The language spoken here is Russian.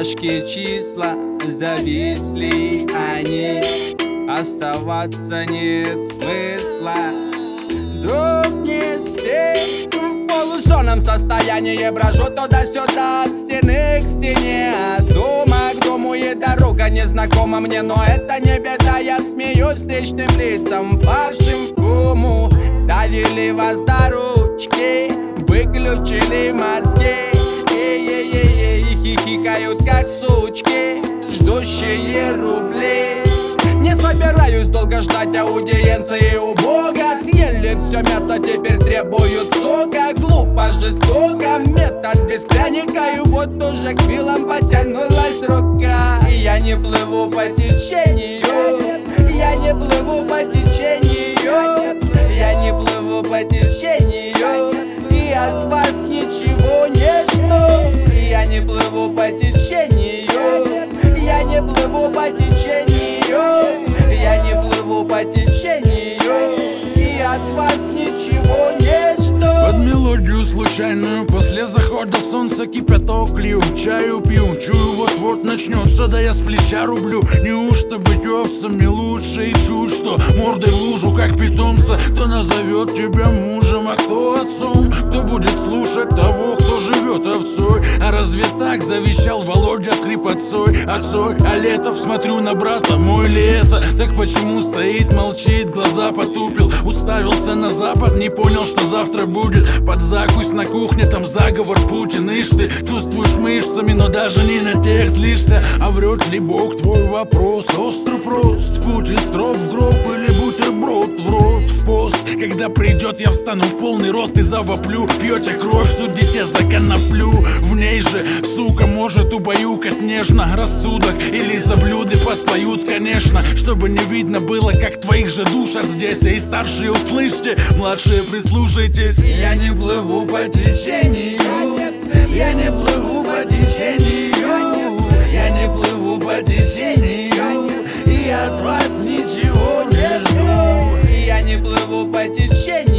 Чашки числа зависли они, оставаться нет смысла. Друг, не спи. В полусонном состоянии брожу туда-сюда, от стены к стене, от дома к дому, и дорога незнакома мне. Но это не беда, я смеюсь встречным лицам, павшим в кому. Довели вас до ручки, выключили мозги, и хихикают как сучки, ждущие рубли. Не собираюсь долго ждать аудиенции у Бога. Съели все мясо, теперь требуют сока. Глупо, жестоко, метод без пряника. И вот уже к вилам потянулась рука. Я не плыву по течению, я не плыву по течению, я не плыву по течению, и от вас ничего не жду. Я не плыву по течению, я не плыву по течению, я не плыву по течению, и от вас ничего не жду. Под мелодию случайную после захода солнца кипяток лью, чаю пью, чую вот-вот начнется, да я с плеча рублю. Неужто быть овцами лучше, и чуть что мордой в лужу, как питомца? Кто назовет тебя мужем, а кто отцом? Кто будет слушать того, кто живет овцой? А разве так завещал Володя с хрипотцой? Отцой, а летов смотрю на брата, мой ли это? Так почему стоит, молчит, глаза потупил, уставился на запад, не понял, что завтра будет. Под закусь на кухне, там заговор Путин. Ишь ты, чувствуешь мышцами, но даже не на тех злишься. А врет ли Бог, твой вопрос остро прост? Путин строп в гроб или бутерброд в рот в пост? Когда придет, я встану в полный рост и завоплю. Пьете кровь, судите за коноплю. В ней же, сука, может убаюкать нежно рассудок. Или за блюды подпоют, конечно, чтобы не видно было, как твоих же душат здесь. И старшие услышьте, младшие прислушайтесь. Я не плыву по течению, я не плыву по течению, я не плыву по течению, и от вас ничего не жду. Я не плыву по течению.